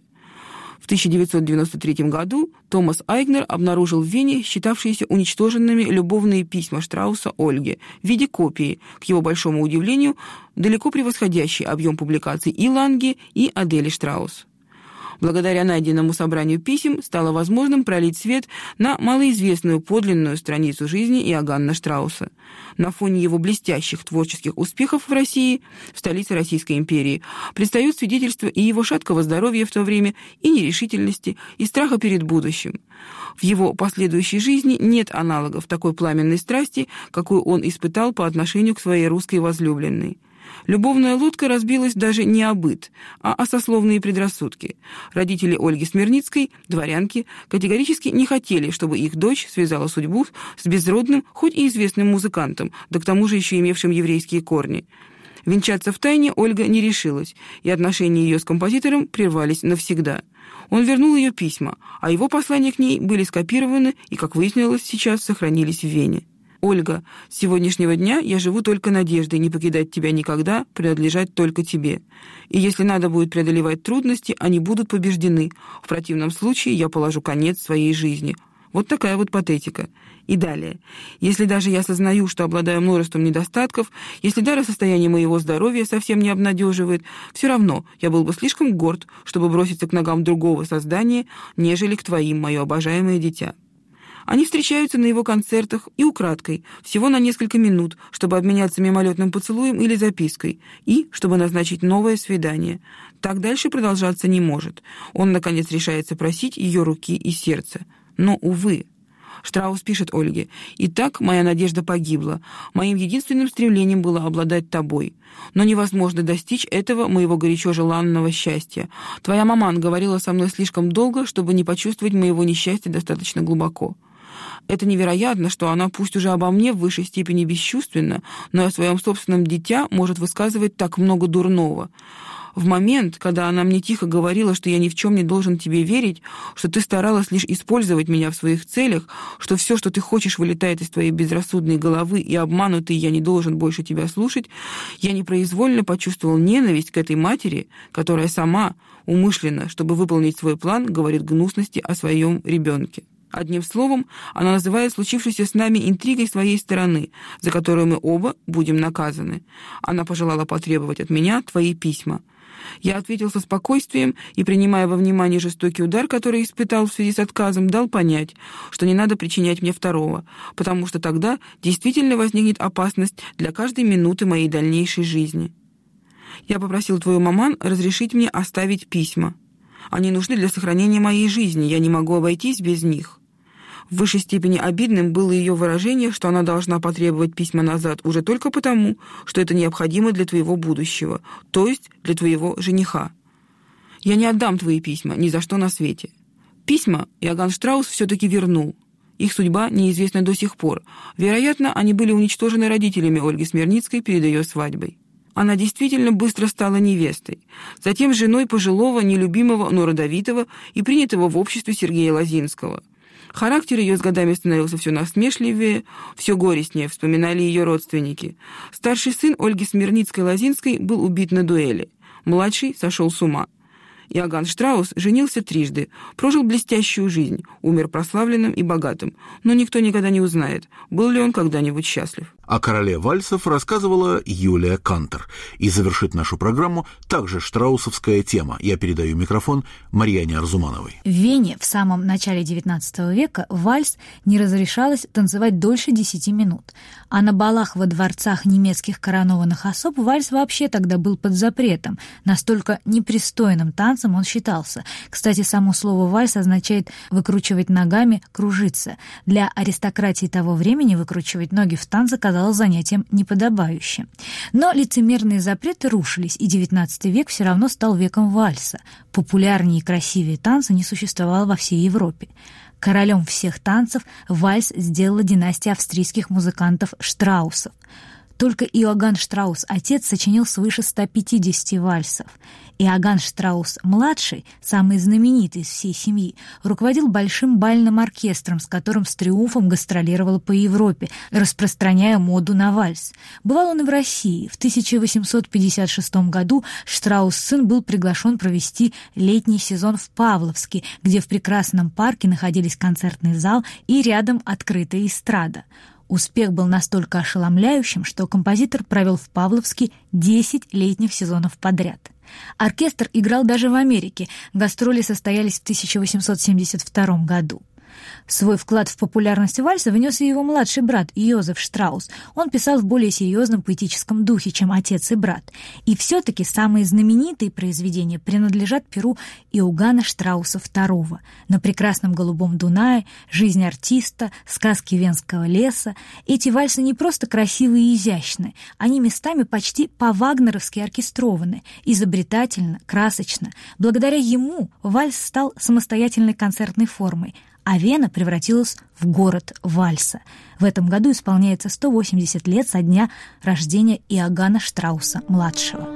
В тысяча девятьсот девяносто третьем году Томас Айгнер обнаружил в Вене считавшиеся уничтоженными любовные письма Штрауса Ольге в виде копии, к его большому удивлению, далеко превосходящий объем публикаций и Ланге, и Адели Штраус. Благодаря найденному собранию писем стало возможным пролить свет на малоизвестную подлинную страницу жизни Иоганна Штрауса. На фоне его блестящих творческих успехов в России, в столице Российской империи, предстают свидетельства и его шаткого здоровья в то время, и нерешительности, и страха перед будущим. В его последующей жизни нет аналогов такой пламенной страсти, какую он испытал по отношению к своей русской возлюбленной. Любовная лодка разбилась даже не о быт, а о сословные предрассудки. Родители Ольги Смирницкой, дворянки, категорически не хотели, чтобы их дочь связала судьбу с безродным, хоть и известным музыкантом, да к тому же еще имевшим еврейские корни. Венчаться втайне Ольга не решилась, и отношения ее с композитором прервались навсегда. Он вернул ее письма, а его послания к ней были скопированы и, как выяснилось сейчас, сохранились в Вене. «Ольга, с сегодняшнего дня я живу только надеждой не покидать тебя никогда, принадлежать только тебе. И если надо будет преодолевать трудности, они будут побеждены. В противном случае я положу конец своей жизни». Вот такая вот патетика. И далее. «Если даже я сознаю, что обладаю множеством недостатков, если даже состояние моего здоровья совсем не обнадеживает, все равно я был бы слишком горд, чтобы броситься к ногам другого создания, нежели к твоим, мое обожаемое дитя». Они встречаются на его концертах и украдкой, всего на несколько минут, чтобы обменяться мимолетным поцелуем или запиской, и чтобы назначить новое свидание. Так дальше продолжаться не может. Он, наконец, решается просить ее руки и сердца. Но, увы. Штраус пишет Ольге: «Итак, моя надежда погибла. Моим единственным стремлением было обладать тобой. Но невозможно достичь этого моего горячо желанного счастья. Твоя маман говорила со мной слишком долго, чтобы не почувствовать моего несчастья достаточно глубоко. Это невероятно, что она, пусть уже обо мне в высшей степени бесчувственна, но о своем собственном дитя может высказывать так много дурного. В момент, когда она мне тихо говорила, что я ни в чем не должен тебе верить, что ты старалась лишь использовать меня в своих целях, что все, что ты хочешь, вылетает из твоей безрассудной головы, и обманутый я не должен больше тебя слушать, я непроизвольно почувствовал ненависть к этой матери, которая сама, умышленно, чтобы выполнить свой план, говорит гнусности о своем ребенке. Одним словом, она называет случившееся с нами интригой своей стороны, за которую мы оба будем наказаны. Она пожелала потребовать от меня твои письма. Я ответил со спокойствием и, принимая во внимание жестокий удар, который испытал в связи с отказом, дал понять, что не надо причинять мне второго, потому что тогда действительно возникнет опасность для каждой минуты моей дальнейшей жизни. Я попросил твою маман разрешить мне оставить письма. Они нужны для сохранения моей жизни, я не могу обойтись без них». В высшей степени обидным было ее выражение, что она должна потребовать письма назад уже только потому, что это необходимо для твоего будущего, то есть для твоего жениха. «Я не отдам твои письма ни за что на свете». Письма Иоганн Штраус все-таки вернул. Их судьба неизвестна до сих пор. Вероятно, они были уничтожены родителями Ольги Смирницкой перед ее свадьбой. она действительно быстро стала невестой, затем женой пожилого, нелюбимого, но родовитого и принятого в обществе Сергея Лозинского. Характер ее с годами становился все насмешливее, все горестнее, вспоминали ее родственники. Старший сын Ольги Смирницкой-Лозинской был убит на дуэли, младший сошел с ума. Иоганн Штраус женился трижды, прожил блестящую жизнь, умер прославленным и богатым, но никто никогда не узнает, был ли он когда-нибудь счастлив. О короле вальсов рассказывала Юлия Кантер. И завершит нашу программу также штраусовская тема. Я передаю микрофон Марьяне Арзумановой. В Вене в самом начале девятнадцатого века вальс не разрешалось танцевать дольше десяти минут. А на балах во дворцах немецких коронованных особ вальс вообще тогда был под запретом. Настолько непристойным танцем он считался. Кстати, само слово «вальс» означает «выкручивать ногами», «кружиться». Для аристократии того времени выкручивать ноги в танце казалось занятием неподобающим. Но лицемерные запреты рушились, и девятнадцатый век все равно стал веком вальса. Популярнее и красивее танца не существовало во всей Европе. Королем всех танцев вальс сделала династия австрийских музыкантов Штраусов. Только Иоганн Штраус, отец, сочинил свыше ста пятидесяти вальсов. Иоганн Штраус-младший, самый знаменитый из всей семьи, руководил большим бальным оркестром, с которым с триумфом гастролировал по Европе, распространяя моду на вальс. Бывал он и в России. В тысяча восемьсот пятьдесят шестом году Штраус-сын был приглашен провести летний сезон в Павловске, где в прекрасном парке находились концертный зал и рядом открытая эстрада. Успех был настолько ошеломляющим, что композитор провел в Павловске десять летних сезонов подряд. Оркестр играл даже в Америке, гастроли состоялись в тысяча восемьсот семьдесят втором году. Свой вклад в популярность вальса внес и его младший брат Йозеф Штраус. Он писал в более серьезном поэтическом духе, чем отец и брат. И все-таки самые знаменитые произведения принадлежат перу Иоганна Штрауса второго. «На прекрасном голубом Дунае», «Жизнь артиста», «Сказки Венского леса». Эти вальсы не просто красивые и изящны, они местами почти по-вагнеровски оркестрованы, изобретательно, красочно. Благодаря ему вальс стал самостоятельной концертной формой, а Вена превратилась в город вальса. В этом году исполняется сто восемьдесят лет со дня рождения Иоганна Штрауса-младшего.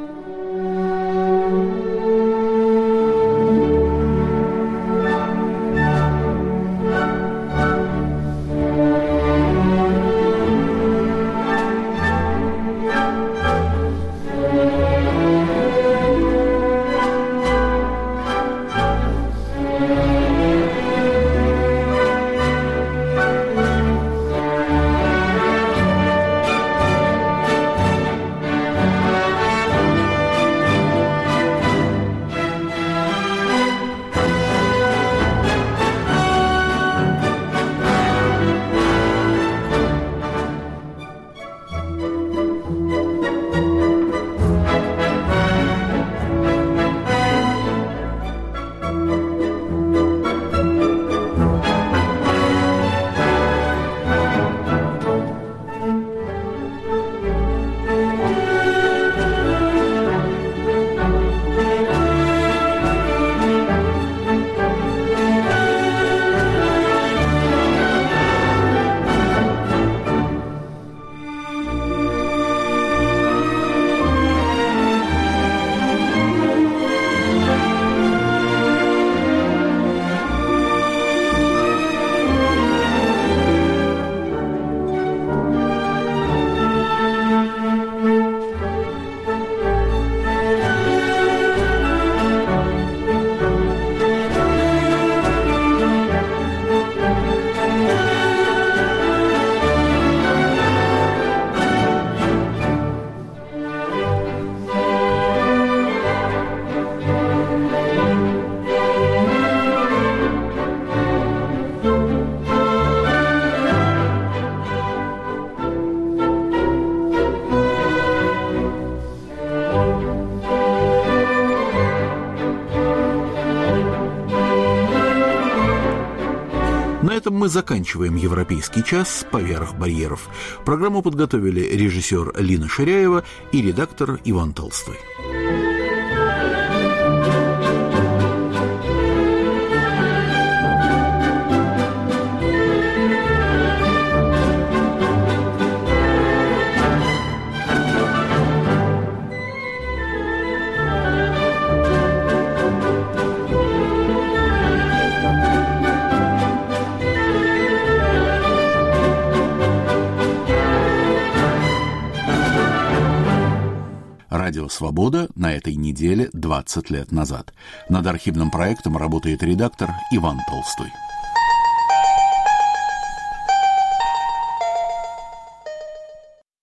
На этом мы заканчиваем «Европейский час» поверх барьеров. Программу подготовили режиссер Лина Ширяева и редактор Иван Толстой. Радио «Свобода» на этой неделе двадцать лет назад. Над архивным проектом работает редактор Иван Толстой.